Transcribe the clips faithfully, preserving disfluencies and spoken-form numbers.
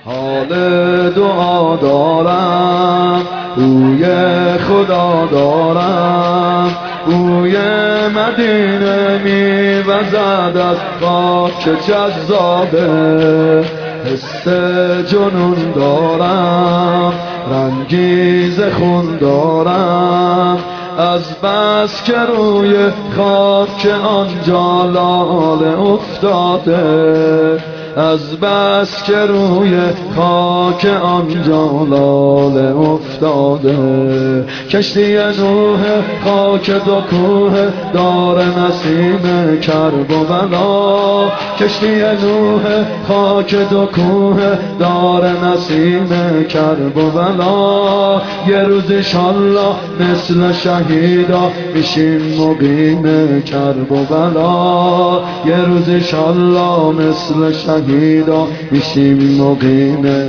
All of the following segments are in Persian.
حال دعا دارم، بوی خدا دارم، بوی مدینه میوزد از خاک جذابه. حس جنون دارم، رنگیز خون دارم، از بس که روی خاک آنجا لاله افتاده، از بس که روی خاک آنجا لاله افتاده. کشتی نوح خاک دو کوه دار نسیم کرب و بلا، کشتی نوح خاک دو کوه دار نسیم کرب و بلا. یه روز انشالله مثل شهیدا میشیم مقیم کرب و بلا، یه روز انشالله مثل شهیدا میشیم مقیم.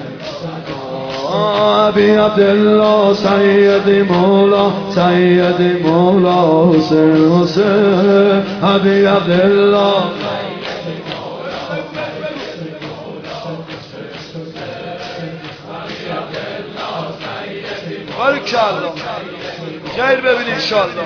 ابی عبدالله سیدی مولا سیدی مولا حسین حسین. ابی عبدالله بارکالله خیر ببین انشالله.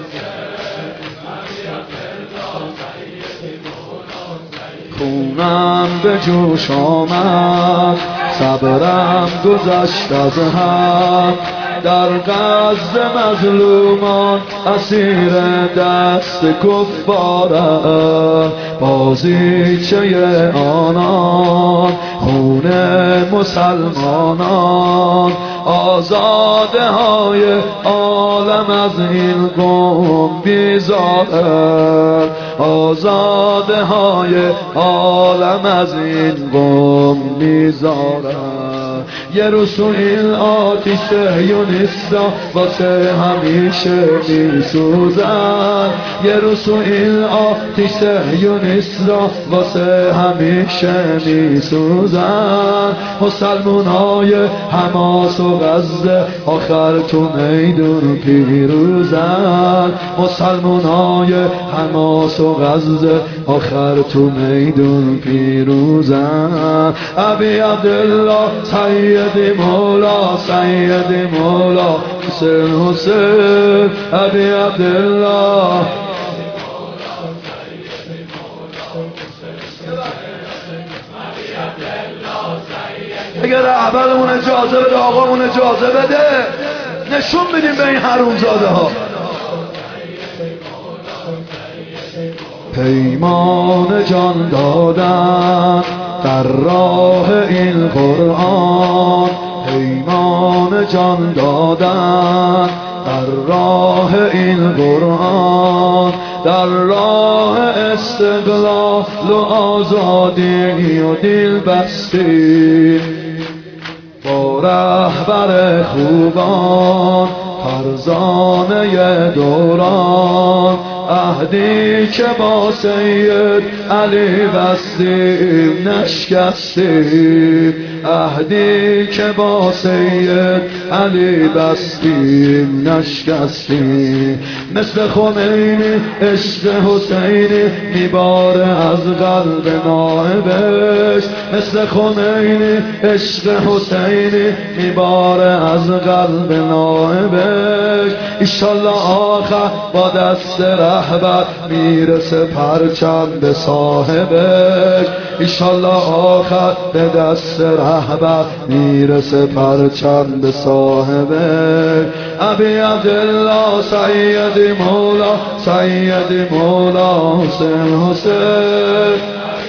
خونم به جوش آمد، صبرم گذشت از حد، در غزه مظلومان اسیر دست کفارم. بازیچه آنان خون مسلمانان، آزاده های عالم از این قوم بیزارم، آزاده های عالم از این قوم بیزارم. یه روز تو این آتیش یونستا واسه همیشه میسوزن، یه روز تو این آتیش یونستا واسه همیشه میسوزن. مسلمون های حماس و غزه آخر تو میدون پیروزن، مسلمون های حماس و غزه آخر تو میدون پیروزن. ابی عبدالله سیدی مولا سیدی مولا حسین حسین. ابی عبدالله اگر رهبرمون اجازه بده، آقامون اجازه بده، نشون بدیم به این حرومزاده ها. پیمان جان دادن در راه این قرآن، پیمان جان دادن در راه این قرآن، در راه استقلال و آزادی و دل بستی. با رهبر خوبان فرزانه دوران، عهدی که با سید علی بستیم نشکستیم، عهدی که با سید علی بستیم نشکستیم. مثل خمینی عشق حسینی میباره از قلب نائبش، مثل خمینی عشق حسینی میباره از قلب نائبش. ایشالله آخر با دست رهبر میرسه پرچم به صاحبش، ایشالله آخر به دست رهبر میرسه پرچم به صاحبش. ابی عبدالله سیدی مولا سیدی مولا حسین حسین.